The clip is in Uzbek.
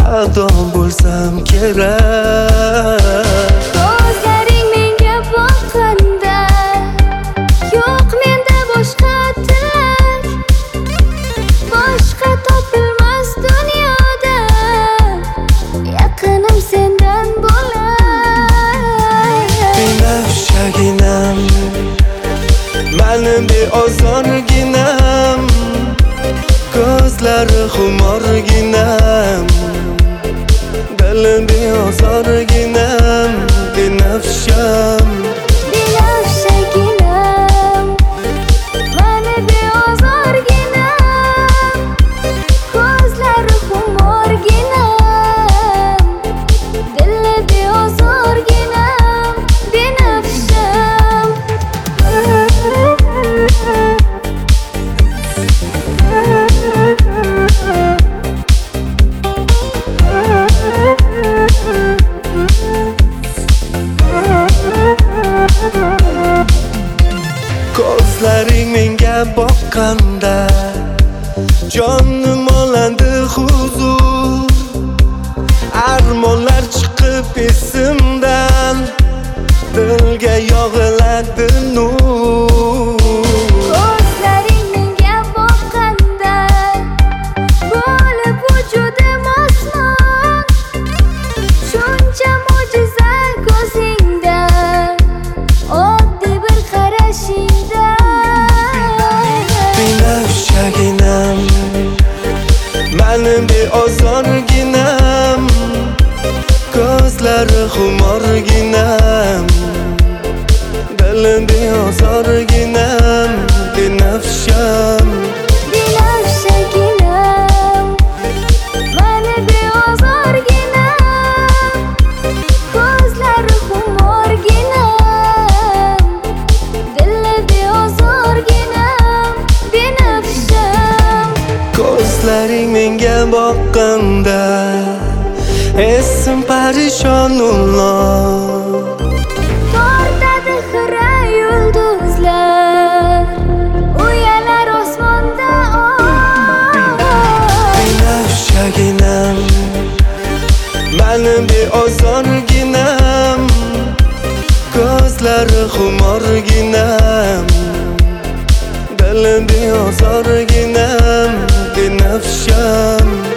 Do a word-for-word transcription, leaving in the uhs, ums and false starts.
ado bo'lsam kerak. Ko'zlaring menga boqqanda yo'q menda boshqa tilak, boshqa topilmas dunyoda yaqinim sendan bo'lay. Binafshaginam, mening beozorginam, ko'zlari xumorginam, dilim beozorginam, binafsham. Binafshaginam, mani beozorginam, ko'zlari xumorginam, dili beozorginam, binafsham. Ko'zlaring menga boqqanda jonim olandi huzur, armonlar chiqib esimdan, dilga yog'iladi nur. Ko'zlaring menga boqqanda bo'lib vujudim osmon, shuncha mo'jiza ko'zingda, oddiy bir qarashingda. Binafshaginam, mening beozorginam, ko'zlari xumorginam, dilim beozorginam, binafsham. Binafshaginam, mani beozorginam, ko'zlari xumorginam, dili beozorginam, binafsham. Ko'zlaring menga boqqanda esim parishon ullo. Tortadi xira yulduzlar, uyalar osmonda oy. Binafshaginam, mening beozorginam, ko'zlari xumorginam, dilim beozorginam, binafsham.